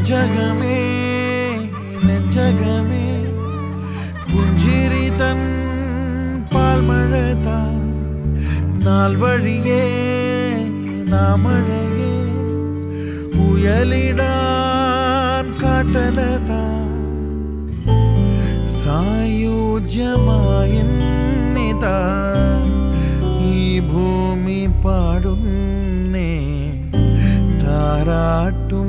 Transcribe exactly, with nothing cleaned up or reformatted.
ജഗമേ നെഞ്ചകമേ പുഞ്ചിരി തൻ പാൽമഴതാ നാൾ വഴിയേ നാമഴകേ ഉയലിടാൻ കാട്ടലതാ സായുജ്യമായിന്നിതാ ഈ ഭൂമി പാടുന്നേ താരാട്ടും